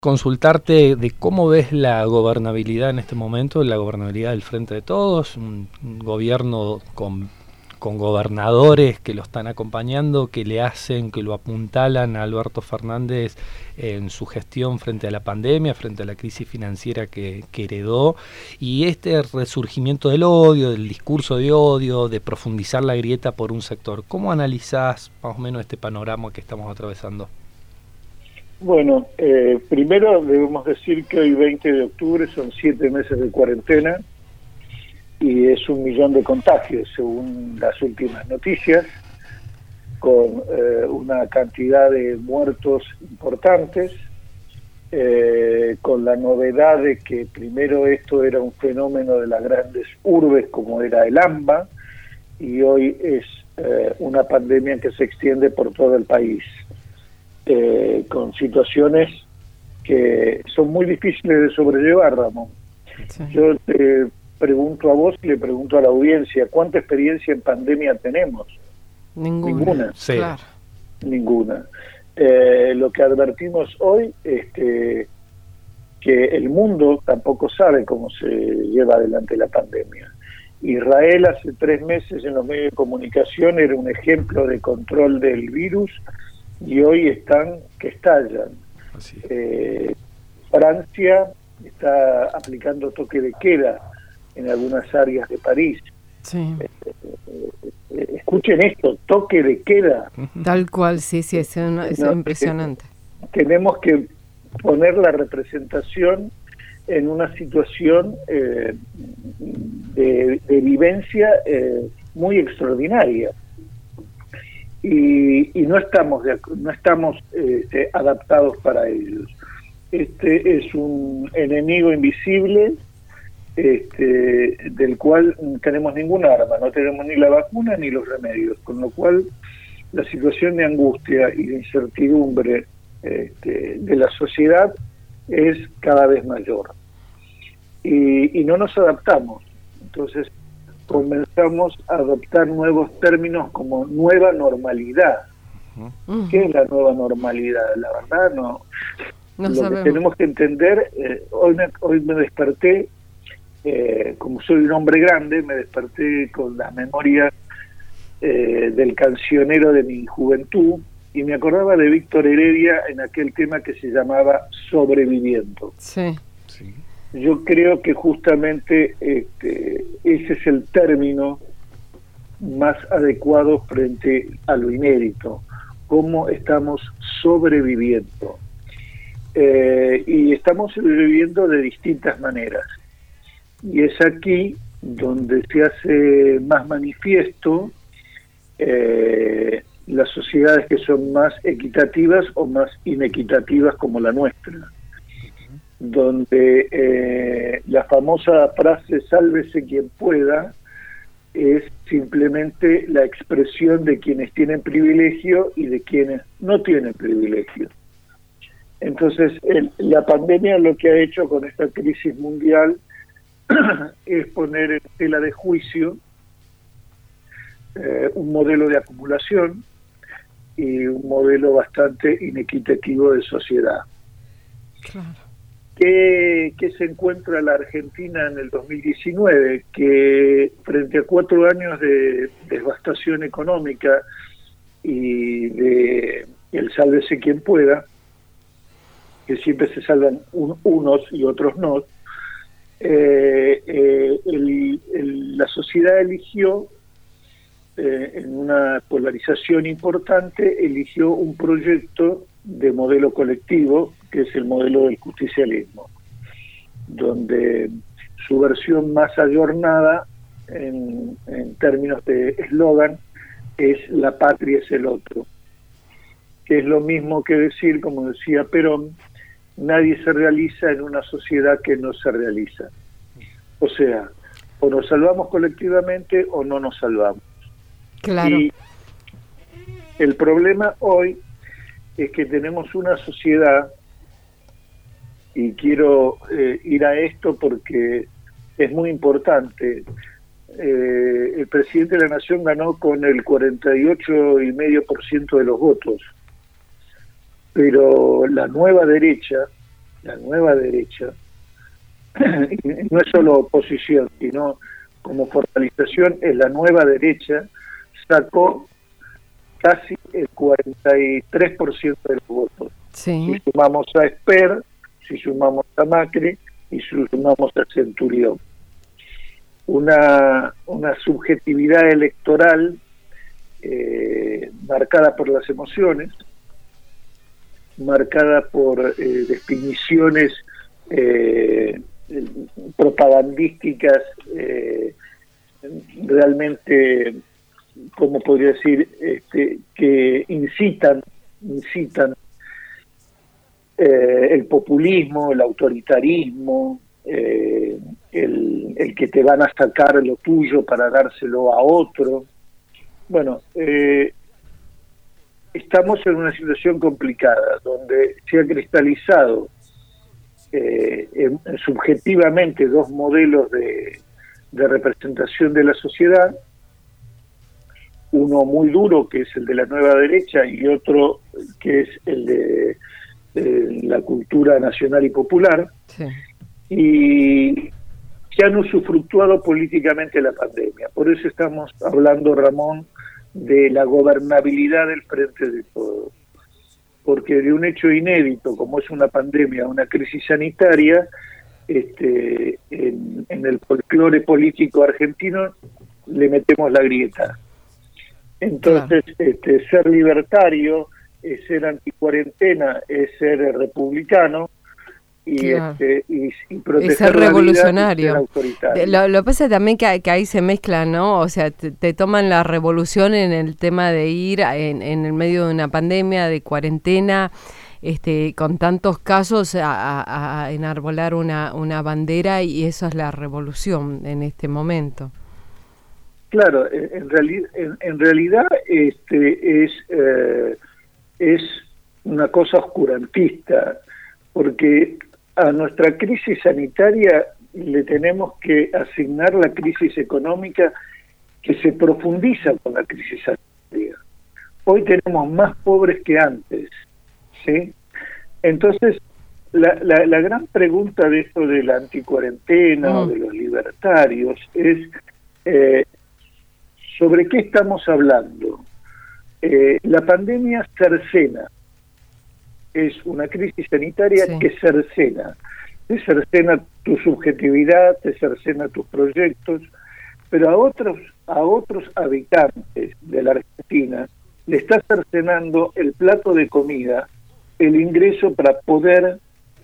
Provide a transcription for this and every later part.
consultarte de cómo ves la gobernabilidad en este momento, la gobernabilidad del Frente de Todos, un gobierno con gobernadores que lo están acompañando, que lo apuntalan a Alberto Fernández en su gestión frente a la pandemia, frente a la crisis financiera que heredó, y este resurgimiento del odio, del discurso de odio, de profundizar la grieta por un sector. ¿Cómo analizás más o menos este panorama que estamos atravesando? Bueno, primero debemos decir que hoy 20 de octubre son 7 meses de cuarentena y es 1 millón de contagios según las últimas noticias, con una cantidad de muertos importantes, con la novedad de que primero esto era un fenómeno de las grandes urbes como era el AMBA, y hoy es una pandemia que se extiende por todo el país. Con situaciones que son muy difíciles de sobrellevar, Ramón. Sí. Yo te pregunto a vos y le pregunto a la audiencia, ¿cuánta experiencia en pandemia tenemos? Ninguna. Sí. Claro. Ninguna. Lo que advertimos hoy es que el mundo tampoco sabe cómo se lleva adelante la pandemia. Israel hace 3 meses en los medios de comunicación era un ejemplo de control del virus, y hoy están que estallan. Francia está aplicando toque de queda en algunas áreas de París. Sí. Escuchen esto, toque de queda. Tal cual, sí, es impresionante. Tenemos que poner la representación en una situación de vivencia muy extraordinaria. Y no estamos adaptados para ellos. Este es un enemigo invisible del cual no tenemos ningún arma, no tenemos ni la vacuna ni los remedios, con lo cual la situación de angustia y de incertidumbre de la sociedad es cada vez mayor. Y no nos adaptamos. Entonces comenzamos a adoptar nuevos términos como nueva normalidad. ¿Qué es la nueva normalidad? La verdad no lo sabemos. Que tenemos que entender, hoy me desperté, como soy un hombre grande, me desperté con las memorias del cancionero de mi juventud y me acordaba de Víctor Heredia en aquel tema que se llamaba Sobreviviendo. Sí. Yo creo que justamente ese es el término más adecuado frente a lo inédito, cómo estamos sobreviviendo. Y estamos sobreviviendo de distintas maneras. Y es aquí donde se hace más manifiesto las sociedades que son más equitativas o más inequitativas como la nuestra, donde la famosa frase "sálvese quien pueda" es simplemente la expresión de quienes tienen privilegio y de quienes no tienen privilegio. Entonces, la pandemia lo que ha hecho con esta crisis mundial es poner en tela de juicio un modelo de acumulación y un modelo bastante inequitativo de sociedad. Claro. ¿Qué se encuentra la Argentina en el 2019? Que frente a 4 años de devastación económica y de el sálvese quien pueda, que siempre se salvan unos y otros no, la sociedad eligió, en una polarización importante, eligió un proyecto de modelo colectivo, que es el modelo del justicialismo, donde su versión más ayornada en términos de eslogan es "la patria es el otro", que es lo mismo que decir, como decía Perón, nadie se realiza en una sociedad que no se realiza. O sea, o nos salvamos colectivamente o no nos salvamos. Claro. Y el problema hoy es que tenemos una sociedad, y quiero ir a esto porque es muy importante. El presidente de la Nación ganó con el 48,5% de los votos, pero la nueva derecha la nueva derecha, y no es solo oposición, sino como formalización, es la nueva derecha, sacó casi el 43% de los votos. Sí. Si sumamos a Esper, si sumamos a Macri y si sumamos a Centurión. Una subjetividad electoral marcada por las emociones, marcada por definiciones propagandísticas realmente, como podría decir, que incitan el populismo, el autoritarismo, el que te van a sacar lo tuyo para dárselo a otro. Bueno, estamos en una situación complicada donde se ha cristalizado subjetivamente dos modelos de representación de la sociedad, uno muy duro, que es el de la nueva derecha, y otro que es el de la cultura nacional y popular, Sí. y que han usufructuado políticamente la pandemia. Por eso estamos hablando, Ramón, de la gobernabilidad del Frente de Todos. Porque de un hecho inédito, como es una pandemia, una crisis sanitaria, en el folclore político argentino le metemos la grieta. Entonces, claro, ser libertario es ser anticuarentena, es ser republicano, y, claro, y proteger es ser la revolucionario. vida, y ser autoritario. Lo pasa también que ahí se mezcla, ¿no? O sea, te toman la revolución en el tema de ir en el medio de una pandemia, de cuarentena, con tantos casos a enarbolar una bandera, y eso es la revolución en este momento. Claro, en realidad es una cosa oscurantista, porque a nuestra crisis sanitaria le tenemos que asignar la crisis económica que se profundiza con la crisis sanitaria. Hoy tenemos más pobres que antes, ¿sí? Entonces, la gran pregunta de esto de la anticuarentena o de los libertarios es ¿sobre qué estamos hablando? La pandemia cercena, es una crisis sanitaria, sí, que cercena. Te cercena tu subjetividad, te cercena tus proyectos, pero a otros habitantes de la Argentina le está cercenando el plato de comida, el ingreso para poder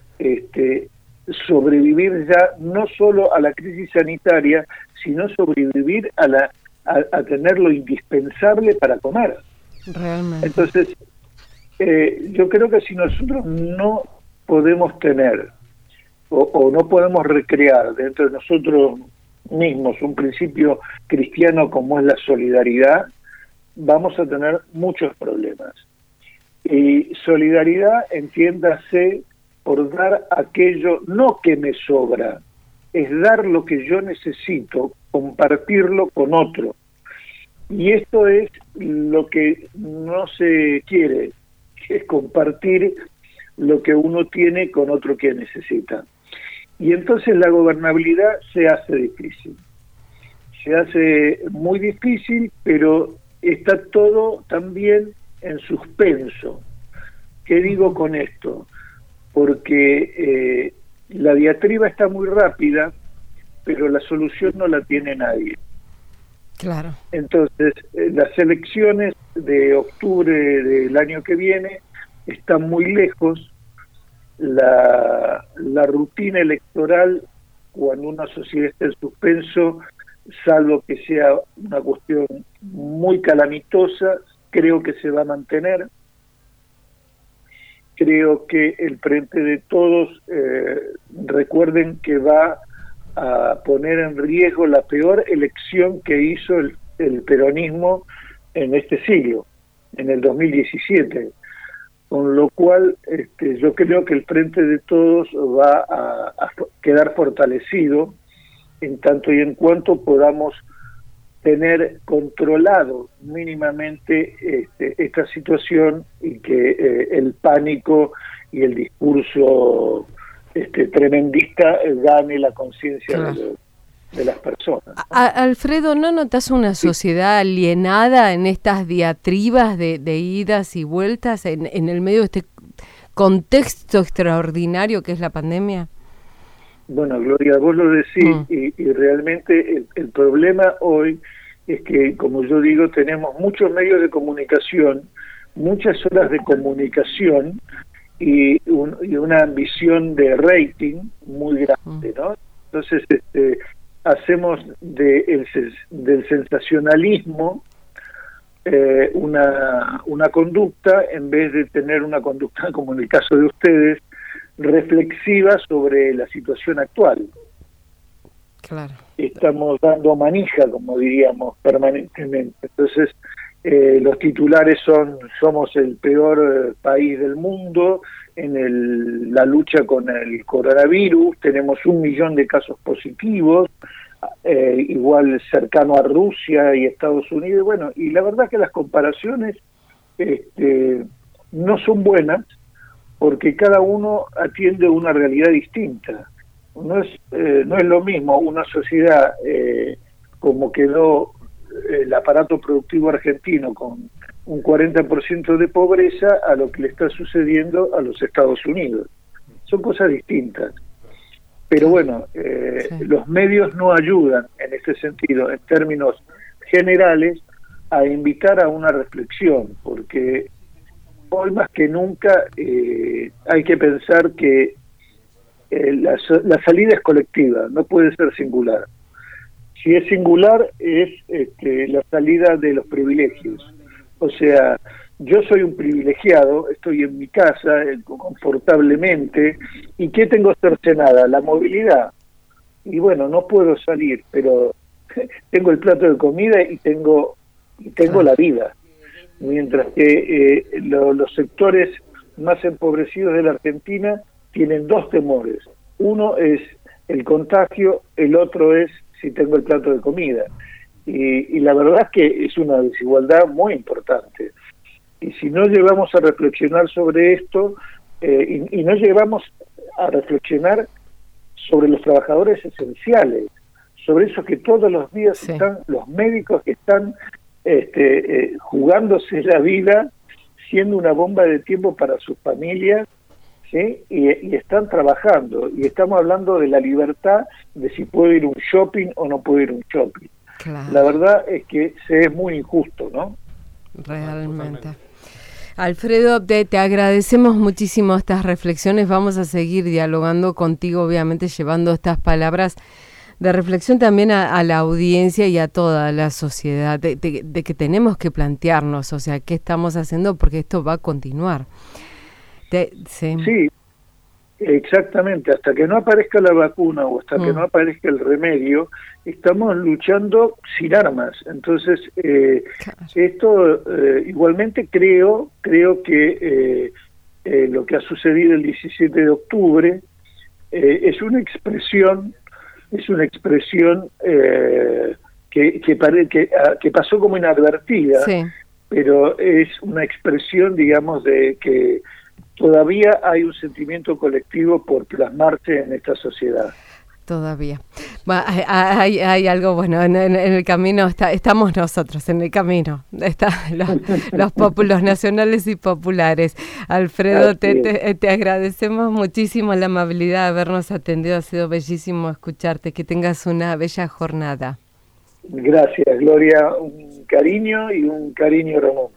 sobrevivir ya no solo a la crisis sanitaria, sino sobrevivir a tener lo indispensable para comer. Realmente. Entonces, yo creo que si nosotros no podemos tener o no podemos recrear dentro de nosotros mismos un principio cristiano como es la solidaridad, vamos a tener muchos problemas. Y solidaridad, entiéndase, por dar aquello no que me sobra, es dar lo que yo necesito, compartirlo con otro. Y esto es lo que no se quiere, es compartir lo que uno tiene con otro que necesita. Y entonces la gobernabilidad se hace difícil. Se hace muy difícil, pero está todo también en suspenso. ¿Qué digo con esto? Porque la diatriba está muy rápida, pero la solución no la tiene nadie. Claro. Entonces, las elecciones de octubre del año que viene están muy lejos. La rutina electoral, cuando una sociedad está en suspenso, salvo que sea una cuestión muy calamitosa, creo que se va a mantener. Creo que el Frente de Todos, recuerden que va a poner en riesgo la peor elección que hizo el peronismo en este siglo, en el 2017, con lo cual yo creo que el Frente de Todos va a quedar fortalecido en tanto y en cuanto podamos tener controlado mínimamente esta situación y que el pánico y el discurso tremendista gane la conciencia Claro. de las personas, ¿no? Alfredo, ¿no notas una sociedad alienada en estas diatribas de idas y vueltas en el medio de este contexto extraordinario que es la pandemia? Bueno, Gloria, vos lo decís, y realmente el problema hoy es que, como yo digo, tenemos muchos medios de comunicación, muchas horas de comunicación y una ambición de rating muy grande, ¿no? Entonces, hacemos del sensacionalismo una conducta, en vez de tener una conducta, como en el caso de ustedes, reflexiva sobre la situación actual. Claro. Estamos dando manija, como diríamos, permanentemente. Entonces, los titulares somos el peor país del mundo en la lucha con el coronavirus, tenemos 1 millón de casos positivos, igual cercano a Rusia y Estados Unidos. Bueno, y la verdad que las comparaciones no son buenas, porque cada uno atiende una realidad distinta. No es lo mismo una sociedad como quedó el aparato productivo argentino con un 40% de pobreza a lo que le está sucediendo a los Estados Unidos. Son cosas distintas. Pero bueno, los medios no ayudan en este sentido, en términos generales, a invitar a una reflexión, porque hoy más que nunca hay que pensar que la salida es colectiva, no puede ser singular. Si es singular, es la salida de los privilegios. O sea, yo soy un privilegiado, estoy en mi casa confortablemente, ¿y qué tengo cercenada? La movilidad. Y bueno, no puedo salir, pero tengo el plato de comida y tengo la vida. Mientras que los sectores más empobrecidos de la Argentina tienen 2 temores. Uno es el contagio, el otro es si tengo el plato de comida. Y la verdad es que es una desigualdad muy importante. Y si no llegamos a reflexionar sobre esto, y no llegamos a reflexionar sobre los trabajadores esenciales, sobre esos que todos los días están, los médicos que están jugándose la vida, siendo una bomba de tiempo para sus familias, ¿sí? Y están trabajando, y estamos hablando de la libertad de si puedo ir a un shopping o no puedo ir a un shopping. Claro. La verdad es que se es muy injusto, ¿no? Realmente. Alfredo, te agradecemos muchísimo estas reflexiones. Vamos a seguir dialogando contigo, obviamente llevando estas palabras de reflexión también a la audiencia y a toda la sociedad, de que tenemos que plantearnos, o sea, qué estamos haciendo, porque esto va a continuar. Sí, exactamente. Hasta que no aparezca la vacuna o hasta que no aparezca el remedio, estamos luchando sin armas. Entonces, esto igualmente creo que lo que ha sucedido el 17 de octubre es una expresión que pasó como inadvertida, pero es una expresión, digamos, de que todavía hay un sentimiento colectivo por plasmarse en esta sociedad. Todavía. Bueno, hay algo bueno, en el camino estamos nosotros, en el camino. Están los nacionales y populares. Alfredo, te agradecemos muchísimo la amabilidad de habernos atendido. Ha sido bellísimo escucharte. Que tengas una bella jornada. Gracias, Gloria. Un cariño y un cariño, Ramón.